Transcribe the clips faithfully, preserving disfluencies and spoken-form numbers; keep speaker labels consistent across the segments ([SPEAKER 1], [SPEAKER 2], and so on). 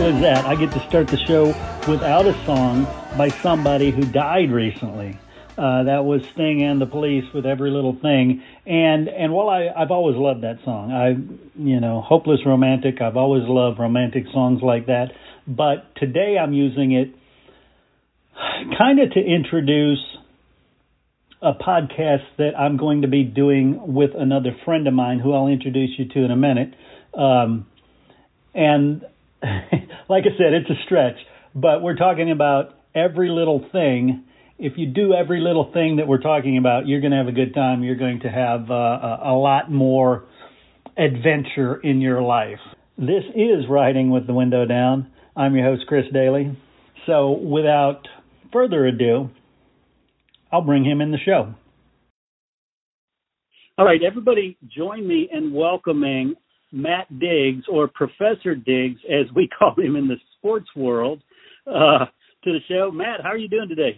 [SPEAKER 1] cool is that? I get to start the show without a song by somebody who died recently. Uh, that was Sting and the Police with Every Little Thing. And and while I, I've always loved that song, I, you know, Hopeless Romantic, I've always loved romantic songs like that. But today I'm using it kind of to introduce a podcast that I'm going to be doing with another friend of mine who I'll introduce you to in a minute. Um, and like I said, it's a stretch, but we're talking about every little thing. If you do every little thing that we're talking about, you're going to have a good time. You're going to have uh, a, a lot more adventure in your life. This is Riding with the Window Down. I'm your host, Chris Daly. So without further ado, I'll bring him in the show. All right, everybody join me in welcoming Matt Diggs, or Professor Diggs, as we call him in the sports world, uh, to the show. Matt, how are you doing today?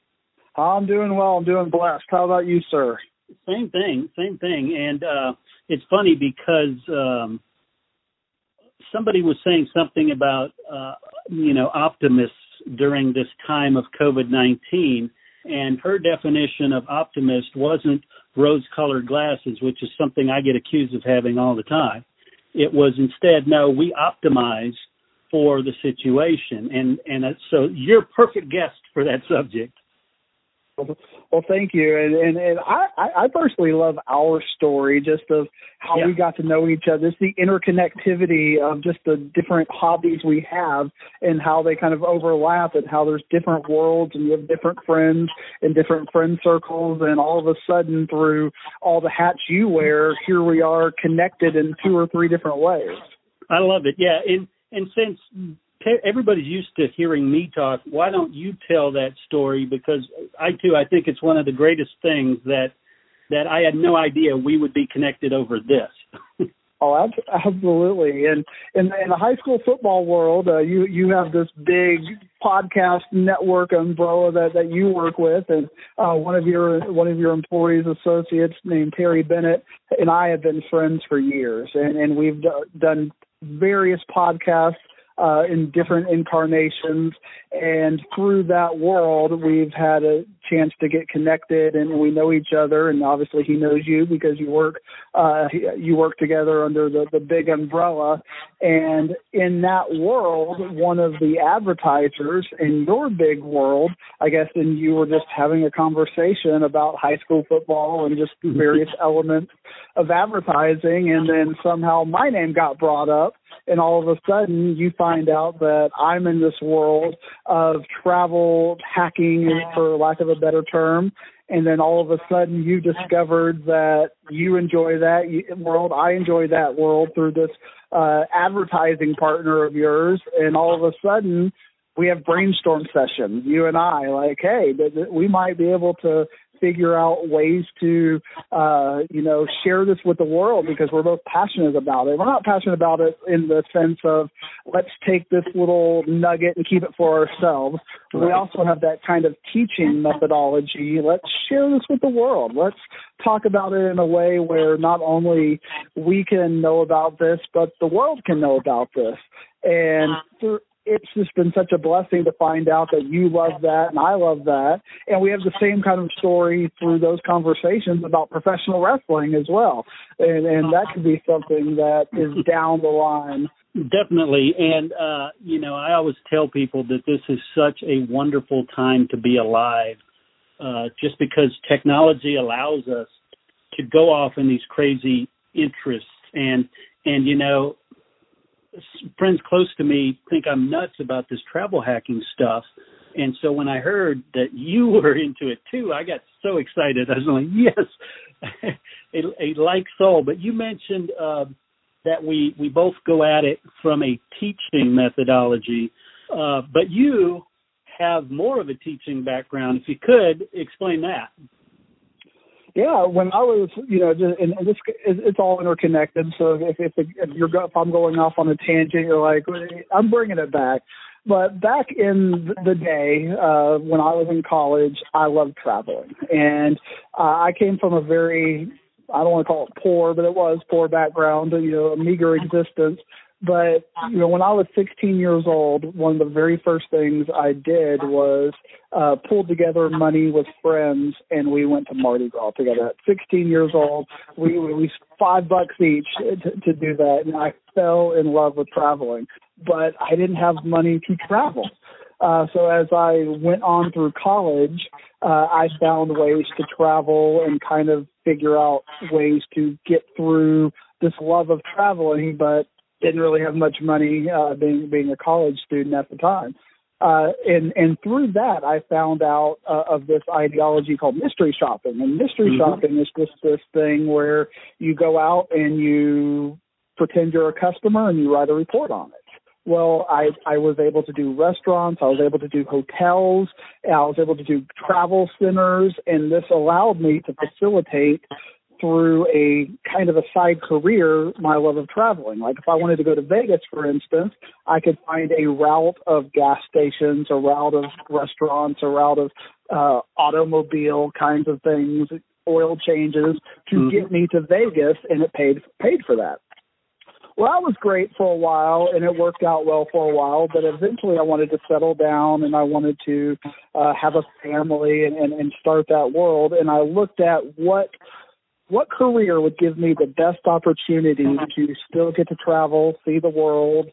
[SPEAKER 2] I'm doing well. I'm doing blessed. How about you, sir?
[SPEAKER 1] Same thing, same thing. And uh, it's funny because um, somebody was saying something about, uh, you know, optimists during this time of COVID nineteen, and her definition of optimist wasn't rose-colored glasses, which is something I get accused of having all the time. It was instead, no, we optimize for the situation. And, and so you're a perfect guest for that subject.
[SPEAKER 2] Well, thank you. And and, and I, I personally love our story, just of how yeah. we got to know each other. It's the interconnectivity of just the different hobbies we have and how they kind of overlap, and how there's different worlds and you have different friends and different friend circles. And all of a sudden, through all the hats you wear, here we are connected in two or three different ways.
[SPEAKER 1] I love it. Yeah. And, and since everybody's used to hearing me talk, why don't you tell that story? Because I, too, I think it's one of the greatest things that that I had no idea we would be connected over this.
[SPEAKER 2] Oh, absolutely. And in, in the high school football world, uh, you, you have this big podcast network umbrella that, that you work with. And uh, one of your one of your employees, associates named Terry Bennett, and I have been friends for years. And, and we've d- done various podcasts Uh, in different incarnations, and through that world, we've had a chance to get connected, and we know each other. And obviously, he knows you because you work uh, you work together under the, the big umbrella. And in that world, one of the advertisers in your big world, I guess, and you were just having a conversation about high school football and just various elements of advertising, and then somehow my name got brought up. And all of a sudden, you find out that I'm in this world of travel hacking, for lack of a better term. And then all of a sudden, you discovered that you enjoy that world. I enjoy that world through this uh, advertising partner of yours. And all of a sudden, we have brainstorm sessions, you and I, like, hey, we might be able to figure out ways to, uh, you know, share this with the world, because we're both passionate about it. We're not passionate about it in the sense of let's take this little nugget and keep it for ourselves. Right. We also have that kind of teaching methodology. Let's share this with the world. Let's talk about it in a way where not only we can know about this, but the world can know about this. And for, it's just been such a blessing to find out that you love that and I love that. And we have the same kind of story through those conversations about professional wrestling as well. And, and that could be something that is down the line.
[SPEAKER 1] Definitely. And, uh, you know, I always tell people that this is such a wonderful time to be alive, uh, just because technology allows us to go off in these crazy interests. And, and you know, friends close to me think I'm nuts about this travel hacking stuff. And so when I heard that you were into it too, I got so excited. I was like, yes, a, a like soul. But you mentioned uh, that we, we both go at it from a teaching methodology. Uh, but you have more of a teaching background. If you could explain that.
[SPEAKER 2] Yeah, when I was, you know, just, and this, it's all interconnected. So if if, if you're if I'm going off on a tangent, you're like, I'm bringing it back. But back in the day, uh, when I was in college, I loved traveling, and uh, I came from a very, I don't want to call it poor, but it was poor background, you know, a meager existence. But, you know, when I was sixteen years old, one of the very first things I did was uh, pulled together money with friends, and we went to Mardi Gras together. At sixteen years old, we, we five bucks each to, to do that, and I fell in love with traveling. But I didn't have money to travel. Uh, so as I went on through college, uh, I found ways to travel and kind of figure out ways to get through this love of traveling, but didn't really have much money uh, being being a college student at the time. Uh, and, and through that, I found out uh, of this ideology called mystery shopping. And mystery mm-hmm. shopping is just this thing where you go out and you pretend you're a customer and you write a report on it. Well, I, I was able to do restaurants, I was able to do hotels, I was able to do travel centers, and this allowed me to facilitate through a kind of a side career my love of traveling. Like if I wanted to go to Vegas, for instance, I could find a route of gas stations, a route of restaurants, a route of uh, automobile kinds of things, oil changes to mm-hmm. get me to Vegas, and it paid paid for that. Well, that was great for a while, and it worked out well for a while, but eventually I wanted to settle down, and I wanted to uh, have a family and, and, and start that world, and I looked at what what career would give me the best opportunity to still get to travel, see the world,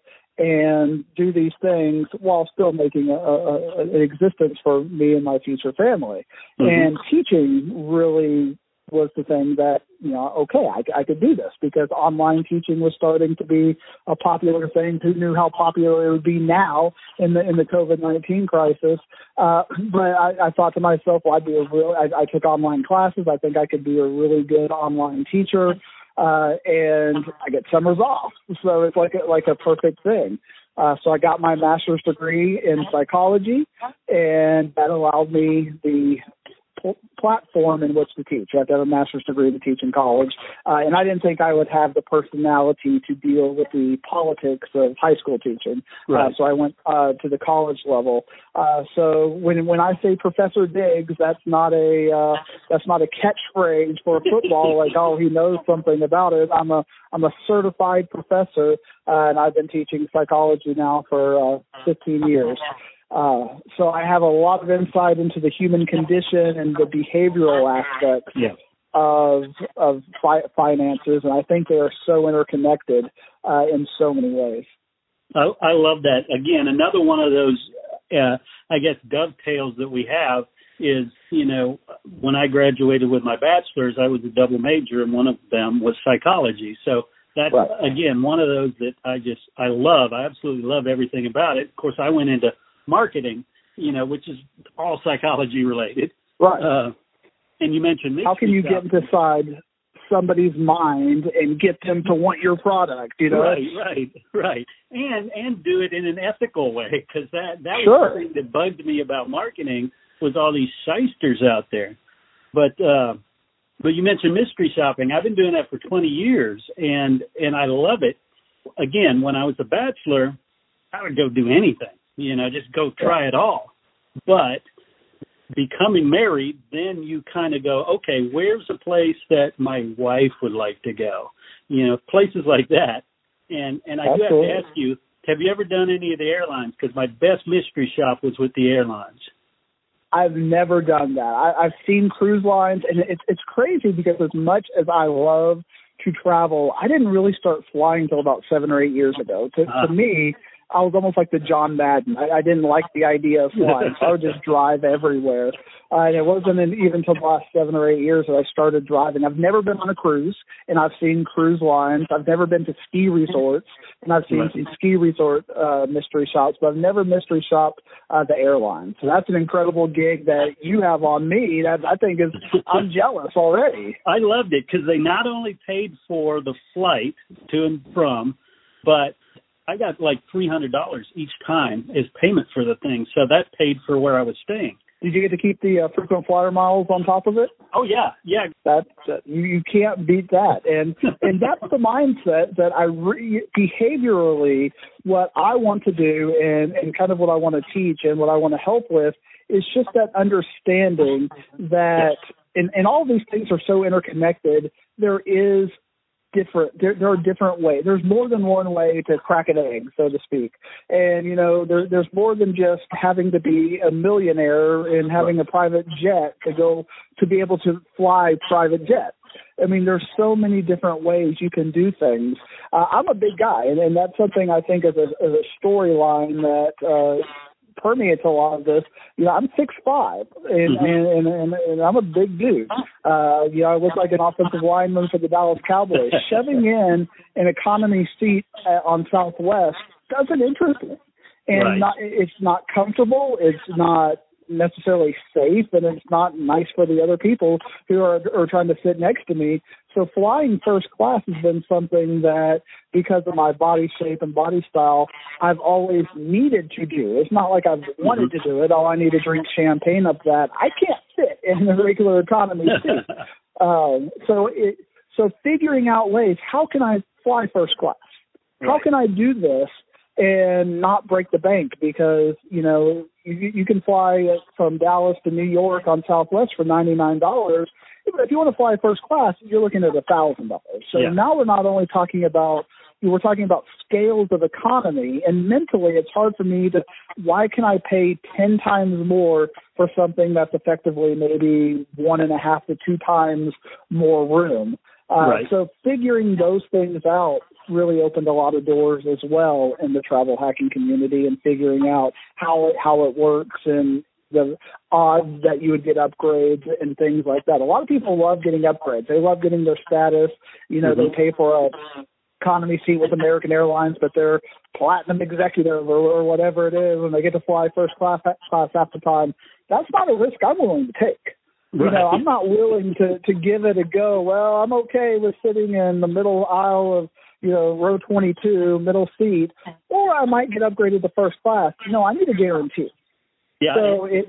[SPEAKER 2] and do these things while still making a, a, an existence for me and my future family. Mm-hmm. And teaching really was the thing that, you know, okay, I, I could do this because online teaching was starting to be a popular thing. Who knew how popular it would be now in the in the COVID nineteen crisis? Uh, but I, I thought to myself, well, I'd be a real. I, I took online classes. I think I could be a really good online teacher, uh, and I get summers off, so it's like a, like a perfect thing. Uh, so I got my master's degree in psychology, and that allowed me the platform in which to teach. You have to have a master's degree to teach in college. Uh, and I didn't think I would have the personality to deal with the politics of high school teaching. Right. Uh, so I went uh, to the college level. Uh, so when when I say Professor Diggs, that's not a uh, that's not a catchphrase for football. Like, oh, he knows something about it. I'm a I'm a certified professor, uh, and I've been teaching psychology now for uh, fifteen years. Uh, so I have a lot of insight into the human condition and the behavioral aspects yeah. of of fi- finances, and I think they are so interconnected uh, in so many ways.
[SPEAKER 1] I, I love that. Again, another one of those, uh, I guess, dovetails that we have is, you know, when I graduated with my bachelor's, I was a double major, and one of them was psychology. So that's, right. again, one of those that I just, I love. I absolutely love everything about it. Of course, I went into marketing, you know, which is all psychology related.
[SPEAKER 2] Right.
[SPEAKER 1] Uh, and you mentioned mystery
[SPEAKER 2] How can you
[SPEAKER 1] stuff.
[SPEAKER 2] get inside somebody's mind and get them to want your product, you know?
[SPEAKER 1] Right, right, right. And and do it in an ethical way, because that, that
[SPEAKER 2] sure.
[SPEAKER 1] was the thing that bugged me about marketing was all these shysters out there. But uh, but you mentioned mystery shopping. I've been doing that for twenty years, and, and I love it. Again, when I was a bachelor, I would go do anything. You know, just go try it all. But becoming married, then you kind of go, okay, where's a place that my wife would like to go? You know, places like that. And and I do have to ask you, have you ever done any of the airlines? Because my best mystery shop was with the airlines.
[SPEAKER 2] I've never done that. I, I've seen cruise lines, and it's it's crazy because as much as I love to travel, I didn't really start flying until about seven or eight years ago. To, uh, to me, I was almost like the John Madden. I, I didn't like the idea of flying, so I would just drive everywhere. Uh, and it wasn't in, even until the last seven or eight years that I started driving. I've never been on a cruise, and I've seen cruise lines. I've never been to ski resorts, and I've seen some ski resort uh, mystery shops, but I've never mystery shopped uh, the airline. So that's an incredible gig that you have on me. That I think is, I'm jealous already.
[SPEAKER 1] I loved it because they not only paid for the flight to and from, but I got like three hundred dollars each time as payment for the thing. So that paid for where I was staying.
[SPEAKER 2] Did you get to keep the uh, frequent flyer miles on top of it?
[SPEAKER 1] Oh, yeah. Yeah.
[SPEAKER 2] That, uh, you, you can't beat that. And and that's the mindset that I re- behaviorally, what I want to do and, and kind of what I want to teach and what I want to help with is just that understanding that, and, and all of these things are so interconnected, there is different. There, there are different ways. There's more than one way to crack an egg, so to speak. And, you know, there, there's more than just having to be a millionaire and having a private jet to go to be able to fly private jets. I mean, there's so many different ways you can do things. Uh, I'm a big guy, and, and that's something I think as a, as a storyline that uh, permeates a lot of this. You know, I'm six five, and, mm-hmm. and, and, and I'm a big dude. Uh, you know, I look like an offensive lineman for the Dallas Cowboys. Shoving in an economy seat uh, on Southwest doesn't interest me. And
[SPEAKER 1] right.
[SPEAKER 2] not, it's not comfortable. It's not necessarily safe, and it's not nice for the other people who are, are trying to sit next to me. So flying first class has been something that, because of my body shape and body style, I've always needed to do. It's not like I've wanted to do it. All I need to drink champagne up that. I can't fit in the regular economy seat. um, so it, so figuring out ways, how can I fly first class? How can I do this and not break the bank? Because, you know, you, you can fly from Dallas to New York on Southwest for ninety-nine dollars. If you want to fly first class, you're looking at one thousand dollars. So yeah. Now we're not only talking about, we're talking about scales of economy, and mentally it's hard for me to, why can I pay ten times more for something that's effectively maybe one and a half to two times more room? Uh,
[SPEAKER 1] right.
[SPEAKER 2] So figuring those things out really opened a lot of doors as well in the travel hacking community, and figuring out how it, how it works and the odds that you would get upgrades and things like that. A lot of people love getting upgrades. They love getting their status. You know, mm-hmm. they pay for a economy seat with American Airlines, but they're platinum executive or, or whatever it is, and they get to fly first class, class half the time. That's not a risk I'm willing to take. Right. You know, I'm not willing to, to give it a go. Well, I'm okay with sitting in the middle aisle of, you know, row twenty-two, middle seat, or I might get upgraded to first class. No, I need a guarantee.
[SPEAKER 1] Yeah.
[SPEAKER 2] So it,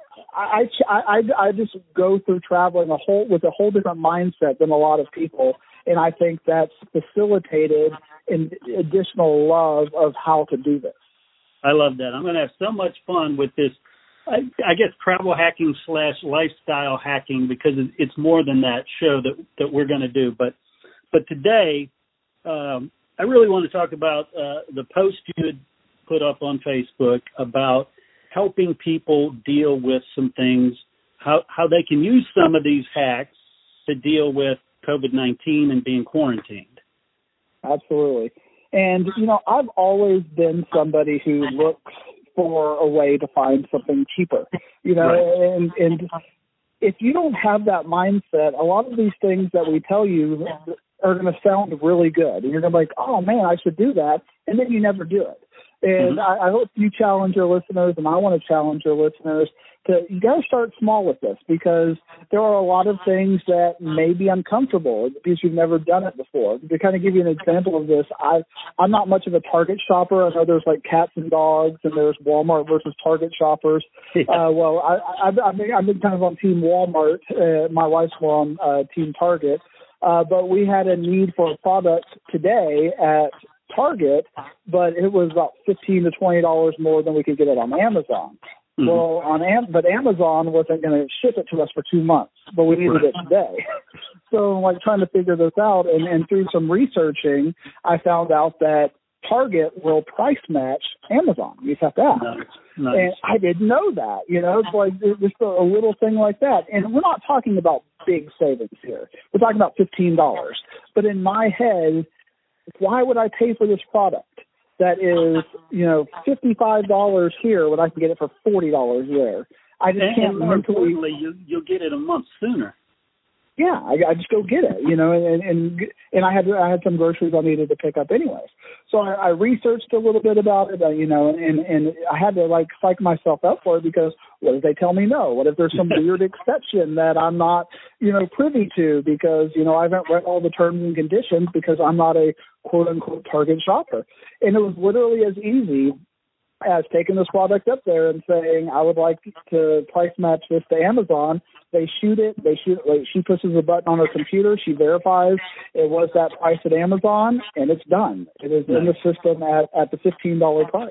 [SPEAKER 2] I, I, I, I just go through traveling a whole with a whole different mindset than a lot of people, and I think that's facilitated an additional love of how to do this.
[SPEAKER 1] I love that. I'm going to have so much fun with this. I, I guess travel hacking slash lifestyle hacking, because it's more than that show that, that we're going to do. But but today, um, I really want to talk about uh, the post you had put up on Facebook about helping people deal with some things, how how they can use some of these hacks to deal with COVID nineteen and being quarantined.
[SPEAKER 2] Absolutely. And, you know, I've always been somebody who looks for a way to find something cheaper, you know, right. and, and if you don't have that mindset, a lot of these things that we tell you are going to sound really good. And you're going to be like, oh, man, I should do that. And then you never do it. And mm-hmm. I, I hope you challenge your listeners, and I want to challenge your listeners to, you got to start small with this, because there are a lot of things that may be uncomfortable because you've never done it before. To kind of give you an example of this, I, I'm not much of a Target shopper. I know there's like cats and dogs, and there's Walmart versus Target shoppers. Yeah. Uh, well, I, I, I've, been, I've been kind of on Team Walmart. Uh, my wife's more on uh, Team Target. Uh, but we had a need for a product today at Target, but it was about fifteen to twenty dollars more than we could get it on Amazon. Mm-hmm. Well, on Am- but Amazon wasn't going to ship it to us for two months, but we needed it today. So I'm like trying to figure this out, and, and through some researching, I found out that Target will price match Amazon. You just have to ask. Nice. Nice. And I didn't know that. You know, it's like just a, a little thing like that. And we're not talking about big savings here. We're talking about fifteen dollars. But in my head, why would I pay for this product that is, you know, fifty-five dollars here when I can get it for forty dollars there? I just
[SPEAKER 1] and,
[SPEAKER 2] can't
[SPEAKER 1] and more
[SPEAKER 2] mentally.
[SPEAKER 1] Importantly, you, you'll get it a month sooner.
[SPEAKER 2] Yeah, I, I just go get it, you know, and and and I had I had some groceries I needed to pick up anyways. So I, I researched a little bit about it, uh, you know, and and I had to like psych myself up for it, because what if they tell me no? What if there's some weird exception that I'm not, you know, privy to, because, you know, I haven't read all the terms and conditions because I'm not a quote unquote Target shopper. And it was literally as easy as taking this product up there and saying, I would like to price match this to Amazon. They shoot it. They shoot. Like, she pushes a button on her computer. She verifies it was that price at Amazon, and it's done. It is in the system at, at the fifteen dollars price.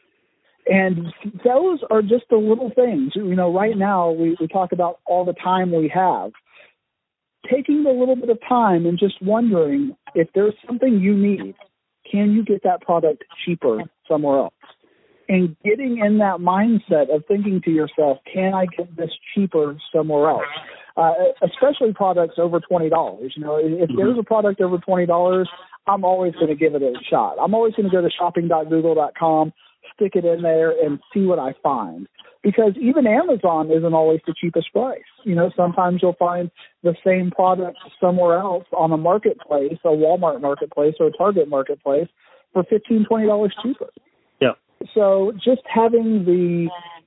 [SPEAKER 2] And those are just the little things. You know, right now we, we talk about all the time we have. taking a little bit of time and just wondering if there's something you need, can you get that product cheaper somewhere else? And getting in that mindset of thinking to yourself, can I get this cheaper somewhere else? Uh, especially products over twenty dollars. You know, if mm-hmm. there's a product over twenty dollars, I'm always going to give it a shot. I'm always going to go to shopping dot google dot com, stick it in there, and see what I find. Because even Amazon isn't always the cheapest price. You know, sometimes you'll find the same product somewhere else on a marketplace, a Walmart marketplace or a Target marketplace, for fifteen dollars, twenty dollars cheaper.
[SPEAKER 1] Yeah.
[SPEAKER 2] So just having the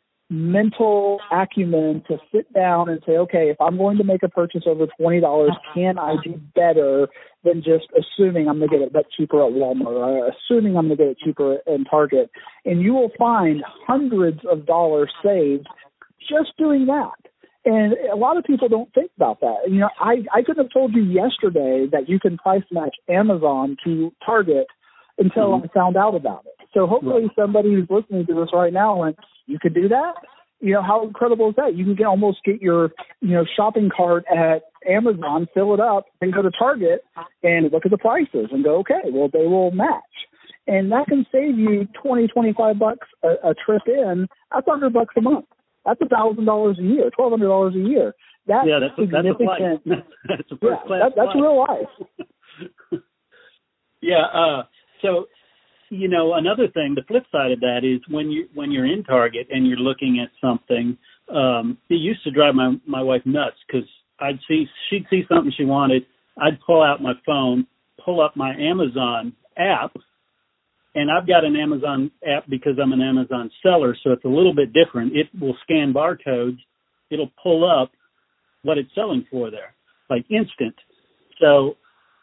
[SPEAKER 2] mental acumen to sit down and say, okay, if I'm going to make a purchase over twenty dollars, can I do better than just assuming I'm going to get it cheaper at Walmart, or assuming I'm going to get it cheaper in Target? And you will find hundreds of dollars saved just doing that. And a lot of people don't think about that. You know, I, I could have told you yesterday that you can price match Amazon to Target until mm-hmm. I found out about it. So hopefully right. somebody who's listening to this right now went, you could do that? You know, how incredible is that? You can get, almost get your, you know, shopping cart at Amazon, fill it up, and go to Target and look at the prices and go, okay, well, they will match. And that can save you twenty, twenty-five bucks a, a trip in. That's one hundred bucks a month. That's one thousand dollars a year, twelve hundred dollars a year. That's
[SPEAKER 1] yeah, that's significant.
[SPEAKER 2] A, that's a
[SPEAKER 1] that's a first
[SPEAKER 2] yeah,
[SPEAKER 1] class
[SPEAKER 2] that, that's real life.
[SPEAKER 1] yeah, uh, so... You know, another thing, the flip side of that is when you when you're in Target and you're looking at something, um, it used to drive my my wife nuts because I'd see she'd see something she wanted, I'd pull out my phone, pull up my Amazon app, and I've got an Amazon app because I'm an Amazon seller, so it's a little bit different. It will scan barcodes, it'll pull up what it's selling for there, like instant. So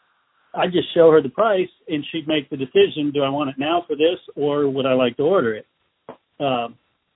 [SPEAKER 1] I just show her the price, and she'd make the decision, do I want it now for this, or would I like to order it? Um,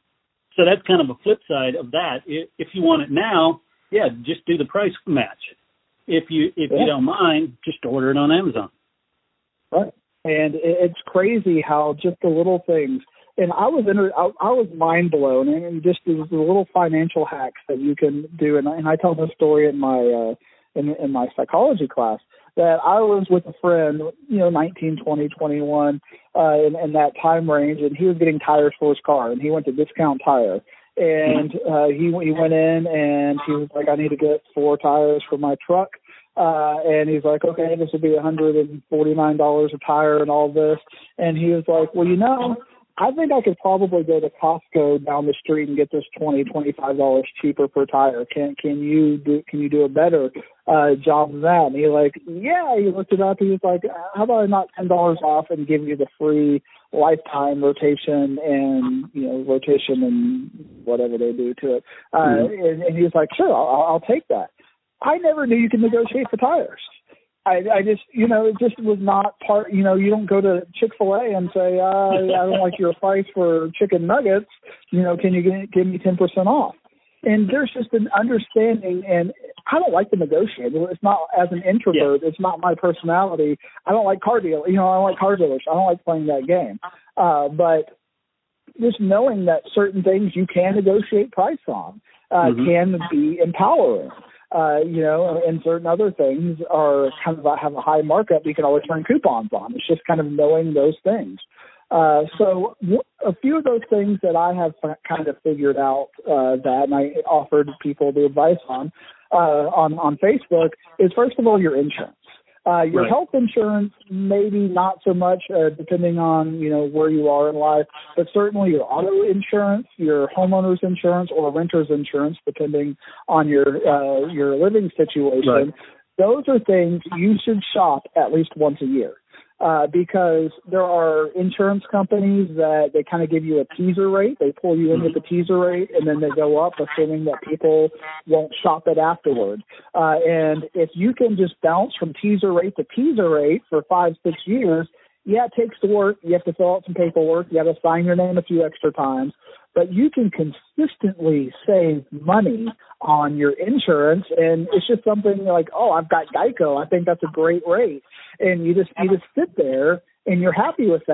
[SPEAKER 1] so that's kind of a flip side of that. If you want it now, yeah, just do the price match. If you if yeah. you don't mind, just order it on Amazon.
[SPEAKER 2] Right. And it's crazy how just the little things, and I was in, I, I was mind blown, and just the, the little financial hacks that you can do. And, and I tell this story in my uh, in, in my psychology class, that I was with a friend, you know, nineteen, twenty, twenty-one, uh, in, in that time range, and he was getting tires for his car, and he went to Discount Tire. And uh, he he went in, and he was like, I need to get four tires for my truck. Uh, and he's like, okay, this will be one hundred forty-nine dollars a tire and all this. And he was like, well, you know, I think I could probably go to Costco down the street and get this twenty, twenty-five dollars cheaper per tire. Can can you do can you do a better uh, job than that? And he like, yeah. He looked it up. He was like, how about I knock ten dollars off and give you the free lifetime rotation and you know rotation and whatever they do to it. Uh, mm-hmm. and, and he was like, sure, I'll, I'll take that. I never knew you could negotiate for tires. I, I just, you know, it just was not part, you know, you don't go to Chick-fil-A and say, uh, I don't like your price for chicken nuggets. You know, can you get, give me ten percent off? And there's just an understanding, and I don't like to negotiate. It's not, as an introvert, yeah. It's not my personality. I don't like car dealers. You know, I don't like car dealers. I don't like playing that game. Uh, but just knowing that certain things you can negotiate price on uh, mm-hmm. can be empowering. Uh, you know, and certain other things are kind of have a high markup. You can always turn coupons on. It's just kind of knowing those things. Uh, so w- a few of those things that I have f- kind of figured out uh, that, and I offered people the advice on uh, on on Facebook is, first of all, your insurance. Uh, your right. health insurance, maybe not so much, uh, depending on, you know, where you are in life, but certainly your auto insurance, your homeowner's insurance, or renter's insurance, depending on your uh, your living situation. Right. Those are things you should shop at least once a year. Uh, because there are insurance companies that they kind of give you a teaser rate. They pull you in with the teaser rate, and then they go up, assuming that people won't shop it afterward. Uh, and if you can just bounce from teaser rate to teaser rate for five, six years, yeah, it takes the work. You have to fill out some paperwork. You have to sign your name a few extra times. But you can consistently save money on your insurance, and it's just something like, oh, I've got Geico. I think that's a great rate. And you just you just sit there, and you're happy with that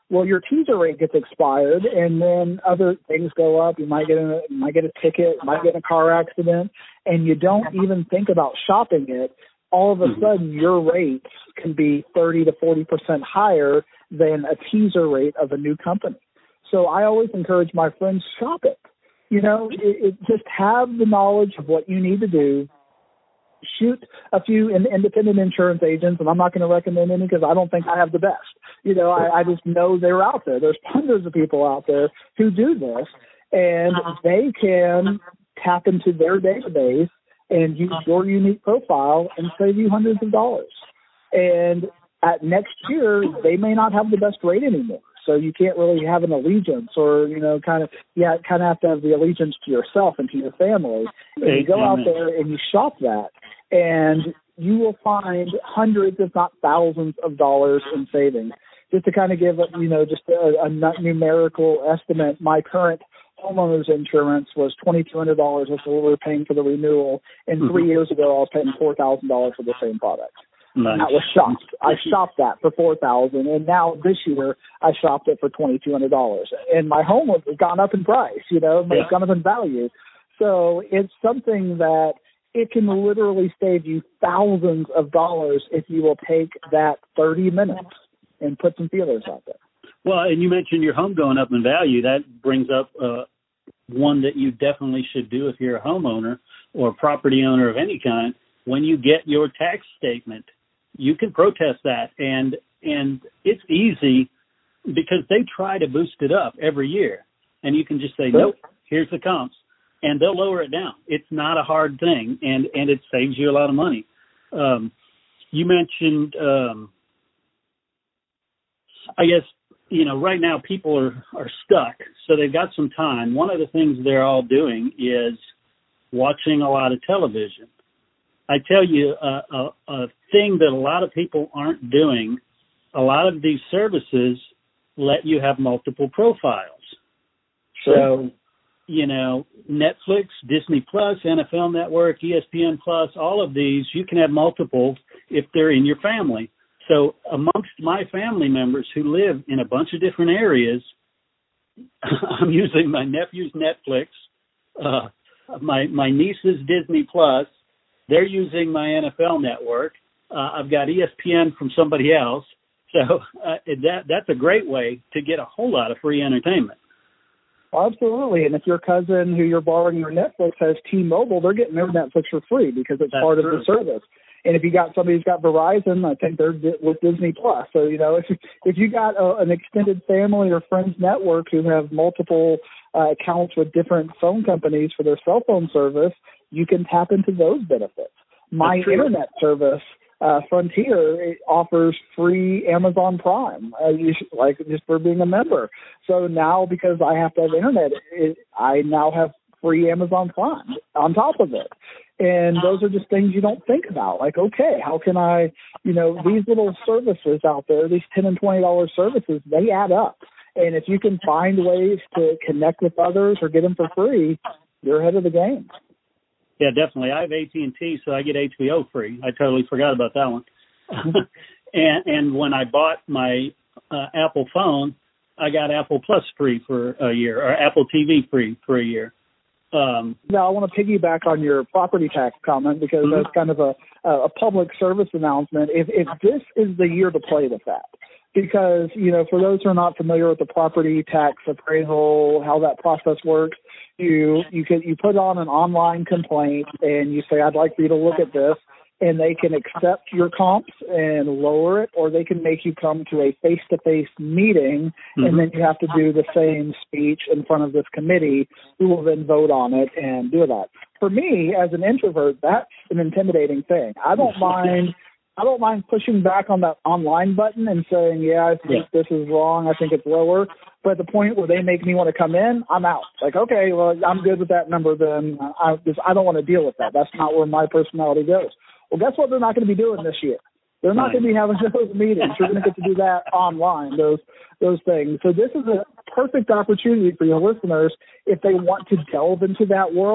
[SPEAKER 2] Well, your teaser rate gets expired, and then other things go up. You might get in a, you might get a ticket, you might get in a car accident, and you don't even think about shopping it. All of a sudden, your rates can be thirty to forty percent higher than a teaser rate of a new company. So I always encourage my friends, shop it. You know, it, it, just have the knowledge of what you need to do. Shoot a few in, independent insurance agents, and I'm not going to recommend any because I don't think I have the best. You know, I, I just know they're out there. There's hundreds of people out there who do this, and they can tap into their database and use your unique profile and save you hundreds of dollars. And at next year, they may not have the best rate anymore. So you can't really have an allegiance, or, you know, kind of, yeah, kind of have to have the allegiance to yourself and to your family. And you go out there and you shop that, and you will find hundreds, if not thousands of dollars in savings. Just to kind of give, you know, just a, a numerical estimate, my current homeowner's insurance was twenty-two hundred dollars. That's what we were paying for the renewal. And mm-hmm. three years ago, I was paying four thousand dollars for the same product. Nice. That was shopped. I shopped that for four thousand dollars, and now this year I shopped it for twenty-two hundred dollars. And my home has gone up in price, you know, yeah. It's gone up in value. So it's something that it can literally save you thousands of dollars if you will take that thirty minutes and put some feelers out there.
[SPEAKER 1] Well, and you mentioned your home going up in value. That brings up uh, one that you definitely should do if you're a homeowner or a property owner of any kind. When you get your tax statement, you can protest that, and and it's easy because they try to boost it up every year, and you can just say, nope, here's the comps, and they'll lower it down. It's not a hard thing, and, and it saves you a lot of money. Um, you mentioned, um, I guess, you know, right now people are, are stuck, so they've got some time. One of the things they're all doing is watching a lot of television. I tell you, uh, a, a thing that a lot of people aren't doing, a lot of these services let you have multiple profiles. Sure. So, you know, Netflix, Disney Plus, N F L Network, E S P N Plus, all of these, you can have multiple if they're in your family. So amongst my family members who live in a bunch of different areas, I'm using my nephew's Netflix, uh, my, my niece's Disney Plus. They're using my N F L Network. Uh, I've got E S P N from somebody else. So uh, that that's a great way to get a whole lot of free entertainment.
[SPEAKER 2] Absolutely. And if your cousin who you're borrowing your Netflix has T-Mobile, they're getting their Netflix for free because it's that's part true. of the service. And if you got somebody who's got Verizon, I think they're with Disney Plus. So, you know, if if you got a, an extended family or friends network who have multiple uh, accounts with different phone companies for their cell phone service, you can tap into those benefits. My internet service, uh, Frontier, it offers free Amazon Prime, uh, you should, like just for being a member. So now, because I have to have internet, it, I now have free Amazon Prime on top of it. And those are just things you don't think about. Like, okay, how can I, you know, these little services out there, these ten and twenty dollars services, they add up. And if you can find ways to connect with others or get them for free, you're ahead of the game.
[SPEAKER 1] Yeah, definitely. I have A T and T, so I get H B O free. I totally forgot about that one. and and when I bought my uh, Apple phone, I got Apple Plus free for a year, or Apple T V free for a year. Um,
[SPEAKER 2] now, I want to piggyback on your property tax comment because mm-hmm. that's kind of a, a public service announcement. If, if this is the year to play with that, because, you know, for those who are not familiar with the property tax appraisal, how that process works, you you can you put on an online complaint and you say, I'd like for you to look at this, and they can accept your comps and lower it, or they can make you come to a face-to-face meeting, mm-hmm. and then you have to do the same speech in front of this committee who will then vote on it and do that. For me, as an introvert, that's an intimidating thing. I don't mind I don't mind pushing back on that online button and saying, yeah, I think yeah. this is wrong. I think it's lower. But at the point where they make me want to come in, I'm out. Like, okay, well, I'm good with that number then. I, just, I don't want to deal with that. That's not where my personality goes. Well, guess what they're not going to be doing this year? They're not going to be having those meetings. You're going to get to do that online, those those things. So this is a perfect opportunity for your listeners, if they want to delve into that world,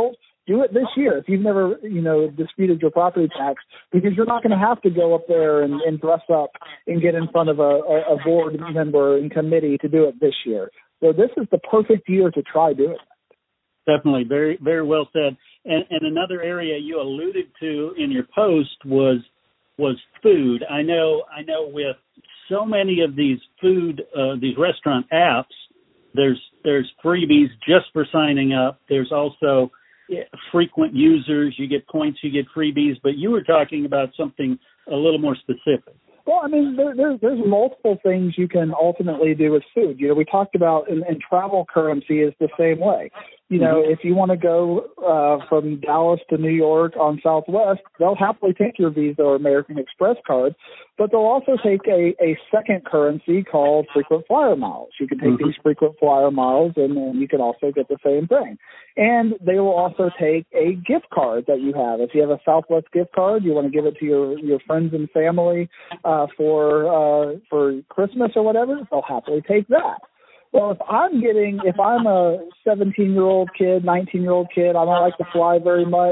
[SPEAKER 2] do it this year if you've never, you know, disputed your property tax, because you're not going to have to go up there and, and dress up and get in front of a, a, a board member and committee to do it this year. So this is the perfect year to try doing it.
[SPEAKER 1] Definitely. Very, very well said. And, and another area you alluded to in your post was was food. I know, I know with so many of these food, uh, these restaurant apps, there's there's freebies just for signing up. There's also frequent users. You get points, you get freebies. But you were talking about something a little more specific.
[SPEAKER 2] Well, I mean, there, there, there's multiple things you can ultimately do with food. You know, we talked about, and, and travel currency is the same way. You know, mm-hmm. if you want to go uh, from Dallas to New York on Southwest, they'll happily take your Visa or American Express card, but they'll also take a, a second currency called frequent flyer miles. You can take mm-hmm. these frequent flyer miles, and then you can also get the same thing. And they will also take a gift card that you have. If you have a Southwest gift card, you want to give it to your, your friends and family uh, for uh, for Christmas or whatever, they'll happily take that. Well, if I'm getting, if I'm a seventeen-year-old kid, nineteen-year-old kid, I don't like to fly very much,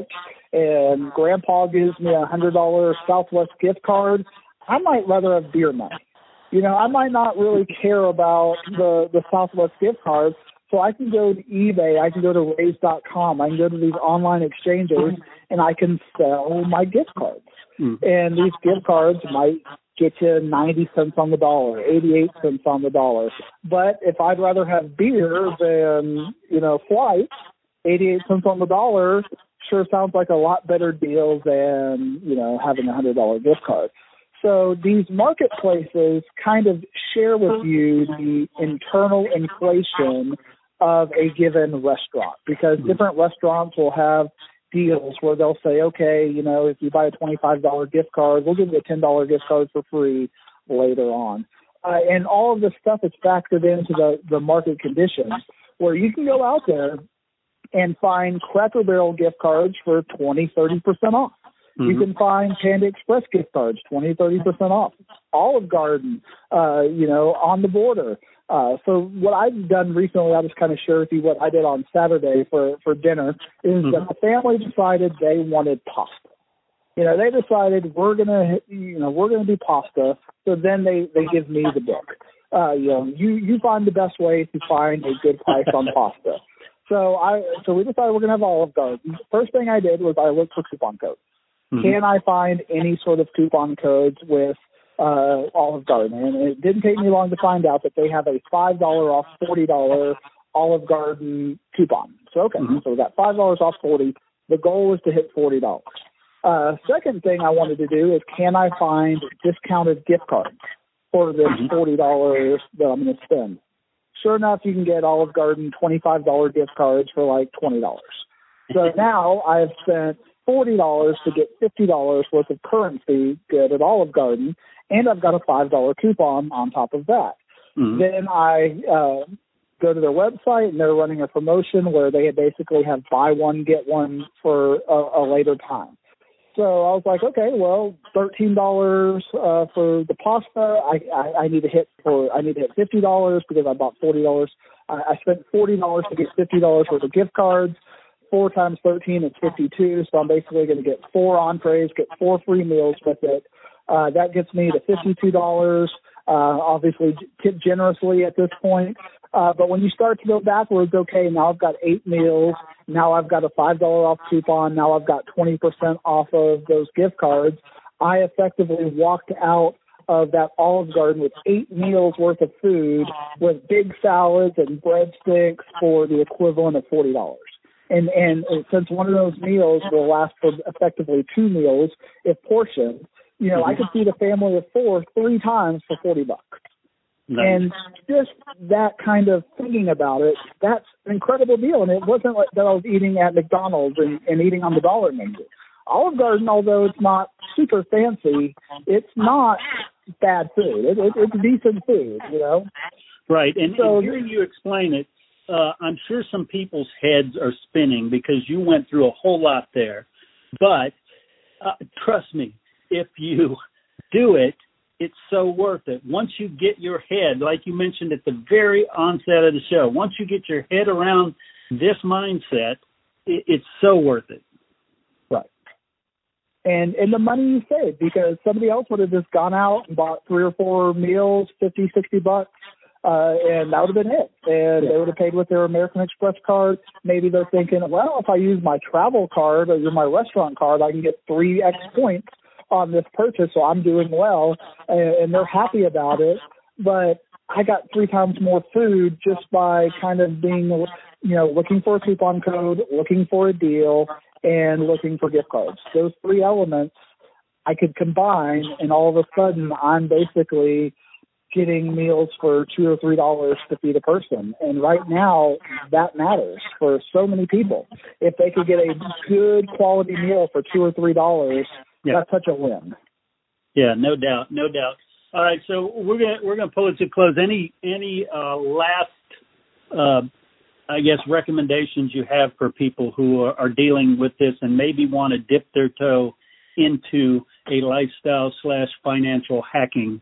[SPEAKER 2] and Grandpa gives me a one hundred dollars Southwest gift card, I might rather have beer money. You know, I might not really care about the, the Southwest gift cards, so I can go to eBay, I can go to raise dot com, I can go to these online exchanges, and I can sell my gift cards. Mm. And these gift cards might get you ninety cents on the dollar, eighty-eight cents on the dollar. But if I'd rather have beer than, you know, flights, eighty-eight cents on the dollar sure sounds like a lot better deal than, you know, having a one hundred dollars gift card. So these marketplaces kind of share with you the internal inflation of a given restaurant, because different restaurants will have deals where they'll say, okay, you know, if you buy a twenty-five dollars gift card, we'll give you a ten dollars gift card for free later on. Uh, and all of this stuff is factored into the, the market conditions, where you can go out there and find Cracker Barrel gift cards for twenty, thirty percent off. Mm-hmm. You can find Panda Express gift cards, twenty, thirty percent off. Olive Garden, uh, you know, On the Border. Uh, so what I've done recently, I'll just kind of share with you what I did on Saturday for, for dinner, is mm-hmm. that the family decided they wanted pasta. You know, they decided we're going to, you know, we're going to do pasta. So then they, they give me the book. Uh, you know, you, you find the best way to find a good price on pasta. So I, so we decided we're going to have Olive Garden. First thing I did was I looked for coupon codes. Mm-hmm. Can I find any sort of coupon codes with uh, Olive Garden? And it didn't take me long to find out that they have a five dollars off forty dollars Olive Garden coupon. So, okay, mm-hmm. so we got five dollars off forty. The goal was to hit forty dollars. Uh, second thing I wanted to do is, can I find discounted gift cards for this mm-hmm. forty dollars that I'm going to spend? Sure enough, you can get Olive Garden twenty-five dollars gift cards for like twenty dollars. So now I've spent forty dollars to get fifty dollars worth of currency good at Olive Garden, and I've got a five dollars coupon on top of that. Mm-hmm. Then I uh, go to their website, and they're running a promotion where they basically have buy one, get one for a, a later time. So I was like, okay, well, thirteen dollars uh, for the pasta. I, I, I need to hit for I need to hit fifty dollars because I bought forty dollars. I, I spent forty dollars to get fifty dollars worth of gift cards. Four times thirteen is fifty-two. So I'm basically going to get four entrees, get four free meals with it. Uh, that gets me to fifty-two dollars. Uh, obviously, tip generously at this point. Uh, but when you start to go backwards, okay, now I've got eight meals. Now I've got a five dollars off coupon. Now I've got twenty percent off of those gift cards. I effectively walked out of that Olive Garden with eight meals worth of food with big salads and breadsticks for the equivalent of forty dollars. And, and since one of those meals will last for effectively two meals, if portioned, you know, I could feed a family of four three times for forty bucks. Nice. And just that kind of thinking about it, that's an incredible deal. And it wasn't like that I was eating at McDonald's and, and eating on the dollar menu. Olive Garden, although it's not super fancy, it's not bad food. It, it, it's decent food, you know.
[SPEAKER 1] Right. And, so, and hearing you explain it, uh, I'm sure some people's heads are spinning because you went through a whole lot there. But uh, trust me, if you do it, it's so worth it. Once you get your head, like you mentioned at the very onset of the show, once you get your head around this mindset, it, it's so worth it.
[SPEAKER 2] Right. And and the money you save, because somebody else would have just gone out and bought three or four meals, fifty, sixty bucks, uh, and that would have been it. And yeah. they would have paid with their American Express card. Maybe they're thinking, well, if I use my travel card or my restaurant card, I can get three X points on this purchase, so I'm doing well, and, and they're happy about it. But I got three times more food just by kind of being, you know, looking for a coupon code, looking for a deal, and looking for gift cards. Those three elements I could combine, and all of a sudden I'm basically getting meals for two or three dollars to feed a person. And right now that matters for so many people. If they could get a good quality meal for two or three dollars, yeah. that's such a win.
[SPEAKER 1] Yeah, no doubt, no doubt. All right, so we're gonna we're gonna pull it to close. Any any uh, last, uh, I guess, recommendations you have for people who are, are dealing with this and maybe want to dip their toe into a lifestyle slash financial hacking?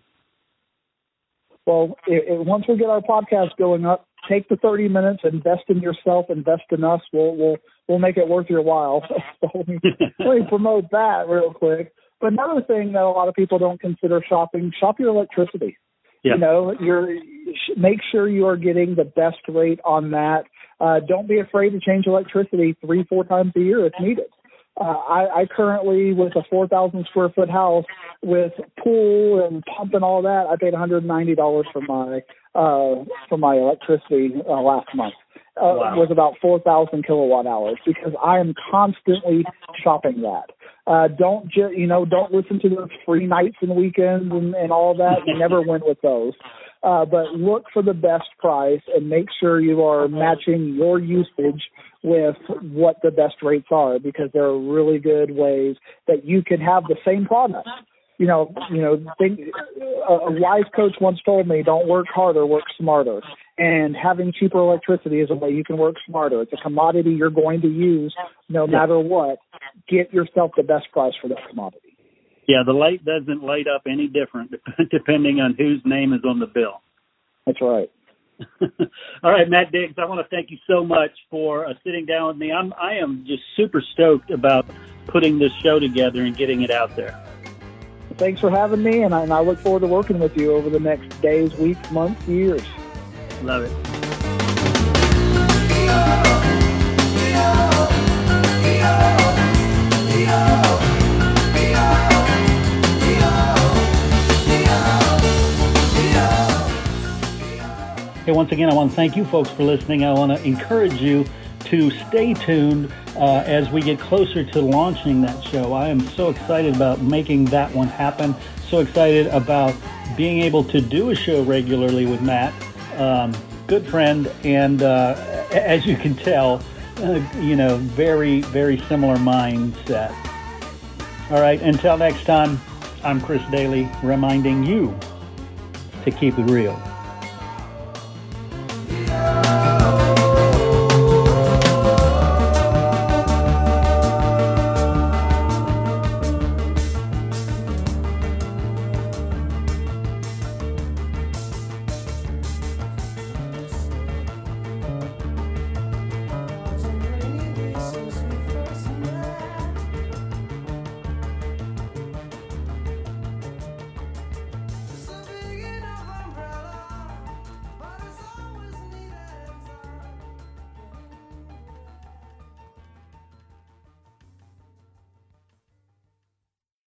[SPEAKER 2] Well, it, it, once we get our podcast going up, take the thirty minutes, invest in yourself, invest in us. We'll we'll we'll make it worth your while. So let me, let me promote that real quick. But another thing that a lot of people don't consider shopping, shop your electricity. Yeah. You know, you're make sure you are getting the best rate on that. Uh, don't be afraid to change electricity three, four times a year if needed. Uh, I, I currently, with a four thousand square foot house with pool and pump and all that, I paid one hundred ninety dollars for my uh, for my electricity uh, last month. Uh, wow. It was about four thousand kilowatt hours because I am constantly shopping that. Uh, don't ju- you know? Don't listen to those free nights and weekends and, and all that. You never win with those. Uh, but look for the best price and make sure you are matching your usage with what the best rates are, because there are really good ways that you can have the same product. You know, you know, think, a, a wise coach once told me, don't work harder, work smarter. And having cheaper electricity is a way you can work smarter. It's a commodity you're going to use no matter what. Get yourself the best price for that commodity.
[SPEAKER 1] Yeah, the light doesn't light up any different depending on whose name is on the bill.
[SPEAKER 2] That's right.
[SPEAKER 1] All right, Matt Diggs, I want to thank you so much for uh, sitting down with me. I'm, I am just super stoked about putting this show together and getting it out there.
[SPEAKER 2] Thanks for having me, and I, and I look forward to working with you over the next days, weeks, months, years.
[SPEAKER 1] Love it. Hey, once again, I want to thank you folks for listening. I want to encourage you to stay tuned uh, as we get closer to launching that show. I am so excited about making that one happen. So excited about being able to do a show regularly with Matt. Um, good friend, and uh, as you can tell, uh, you know, very, very similar mindset. All right, until next time, I'm Chris Daly, reminding you to keep it real.